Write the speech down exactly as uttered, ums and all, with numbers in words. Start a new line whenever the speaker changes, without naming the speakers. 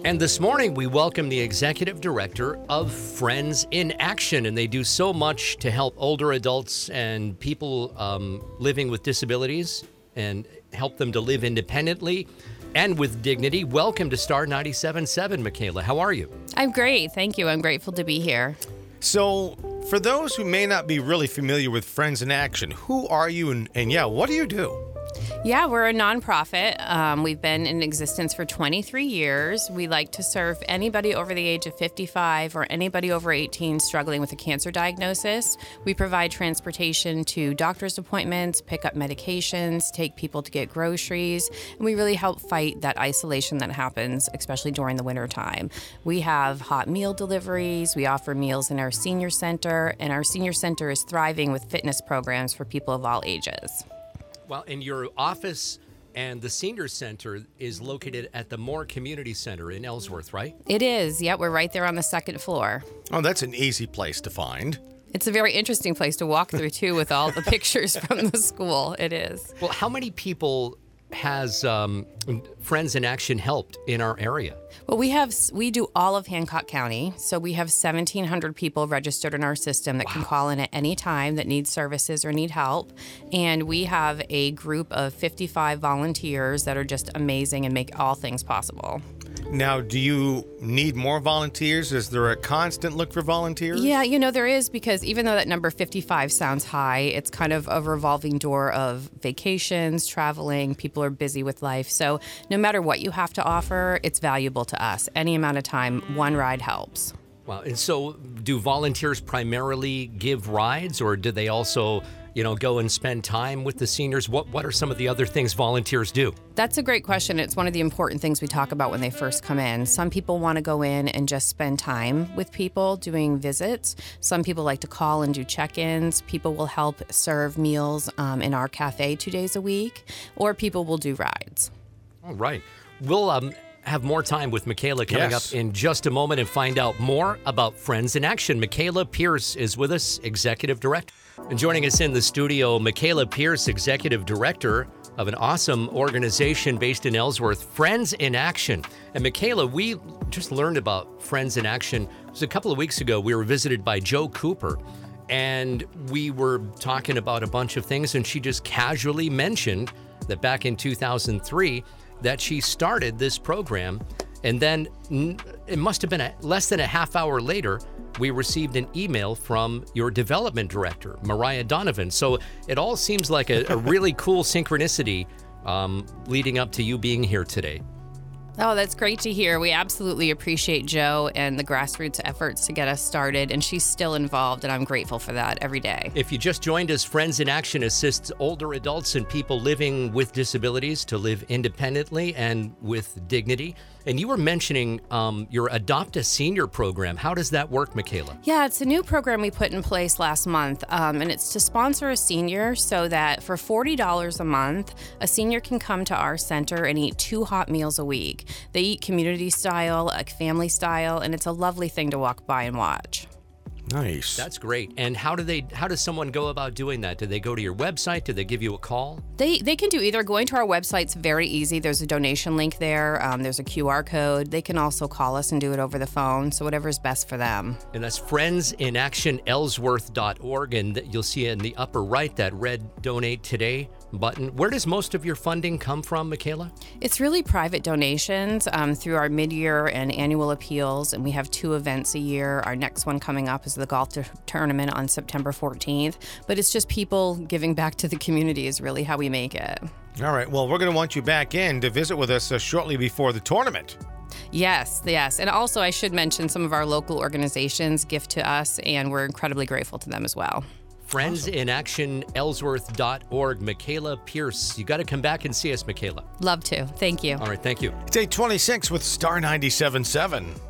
And this morning, we welcome the executive director of Friends in Action, and they do so much to help older adults and people um, living with disabilities and help them to live independently and with dignity. Welcome to Star ninety-seven point seven, Michaela. How are you?
I'm great. Thank you. I'm grateful to be here.
So, for those who may not be really familiar with Friends in Action, who are you and, and yeah, what do you do?
Yeah, we're a nonprofit. Um, we've been in existence for twenty-three years. We like to serve anybody over the age of fifty-five or anybody over eighteen struggling with a cancer diagnosis. We provide transportation to doctor's appointments, pick up medications, take people to get groceries, and we really help fight that isolation that happens, especially during the winter time. We have hot meal deliveries. We offer meals in our senior center, and our senior center is thriving with fitness programs for people of all ages.
Well, and your office and the senior center is located at the Moore Community Center in Ellsworth, right?
It is. Yeah, we're right there on the second floor.
Oh, that's an easy place to find.
It's a very interesting place to walk through, too, with all the pictures from the school. It is.
Well, how many people has um, Friends in Action helped in our area?
Well, we have we do all of Hancock County, so we have seventeen hundred people registered in our system that wow. can call in at any time that need services or need help, and we have a group of fifty-five volunteers that are just amazing and make all things possible.
Now, do you need more volunteers? Is there a constant look for volunteers?
Yeah, you know, there is, because even though that number fifty-five sounds high, it's kind of a revolving door of vacations, traveling, people are busy with life. So no matter what you have to offer, it's valuable to us. Any amount of time, one ride helps.
Wow. And so do volunteers primarily give rides, or do they also, you know, go and spend time with the seniors? What what are some of the other things volunteers do?
That's a great question. It's one of the important things we talk about when they first come in. Some people want to go in and just spend time with people doing visits. Some people like to call and do check-ins. People will help serve meals um, in our cafe two days a week, or people will do rides.
All right. We'll um, have more time with Michaela coming
yes.
up in just a moment and find out more about Friends in Action. Michaela Pierce is with us, Executive Director. And joining us in the studio, Michaela Pierce, Executive Director of an awesome organization based in Ellsworth, Friends in Action. And Michaela, we just learned about Friends in Action. It was a couple of weeks ago. We were visited by Joe Cooper, and we were talking about a bunch of things, and she just casually mentioned that back in two thousand three, that she started this program, and then it must have been a, less than a half hour later, we received an email from your development director, Mariah Donovan. So it all seems like a, a really cool synchronicity um, leading up to you being here today.
Oh, that's great to hear. We absolutely appreciate Joe and the grassroots efforts to get us started, and she's still involved, and I'm grateful for that every day.
If you just joined us, Friends in Action assists older adults and people living with disabilities to live independently and with dignity. And you were mentioning um, your Adopt a Senior program. How does that work, Michaela?
Yeah, it's a new program we put in place last month, um, and it's to sponsor a senior so that for forty dollars a month, a senior can come to our center and eat two hot meals a week. They eat community style, like family style, and it's a lovely thing to walk by and watch.
Nice.
That's great. And how do they? How does someone go about doing that? Do they go to your website? Do they give you a call?
They they can do either. Going to our website's very easy. There's a donation link there. Um, there's a Q R code. They can also call us and do it over the phone. So whatever's best for them.
And that's friends in action ellsworth dot org, and you'll see in the upper right that red Donate Today button. Where does most of your funding come from, Michaela?
It's really private donations um, through our mid-year and annual appeals, and we have two events a year. Our next one coming up is the golf t- tournament on September fourteenth, but it's just people giving back to the community is really how we make it.
All right, well, we're going to want you back in to visit with us uh, shortly before the tournament.
Yes, yes. And also I should mention some of our local organizations gift to us, and we're incredibly grateful to them as well.
friends in action ellsworth dot org. Michaela Pierce. You got to come back and see us, Michaela.
Love to. Thank you.
All right, thank you.
It's eight twenty-six with Star ninety-seven point seven.